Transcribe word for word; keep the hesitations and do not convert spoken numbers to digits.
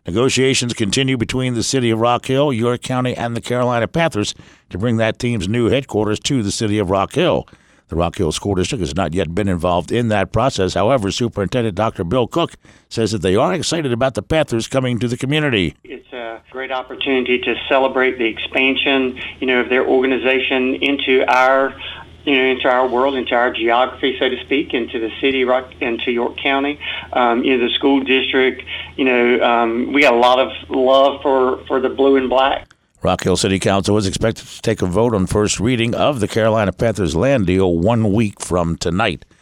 Negotiations continue between the city of Rock Hill, York County, and the Carolina Panthers to bring that team's new headquarters to the city of Rock Hill. The Rock Hill School District has not yet been involved in that process. However, Superintendent Doctor Bill Cook says that they are excited about the Panthers coming to the community. It's a great opportunity to celebrate the expansion, you know, of their organization into our, you know, into our world, into our geography, so to speak, into the city, Rock, into York County. Um, you know, the school district. You know, um, we got a lot of love for for the blue and black. Rock Hill City Council is expected to take a vote on first reading of the Carolina Panthers land deal one week from tonight.